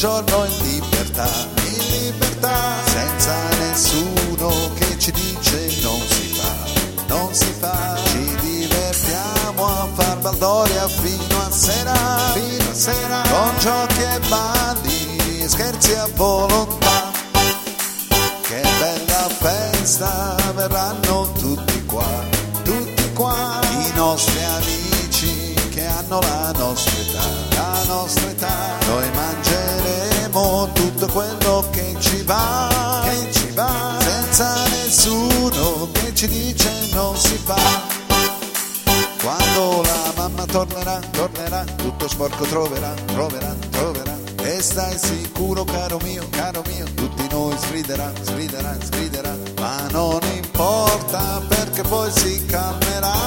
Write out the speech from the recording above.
giorno in libertà, senza nessuno che ci dice non si fa, non si fa. Ci divertiamo a far baldoria fino a sera, con giochi e balli e scherzi a volontà. Che bella festa, verranno tutti qua, i nostri amici che hanno la nostra età. Noi mangeremo tutto quello che ci va, senza nessuno che ci dice non si fa. Quando la mamma tornerà, tutto sporco troverà. E stai sicuro, caro mio, tutti noi sgriderà, ma non importa perché poi si calmerà.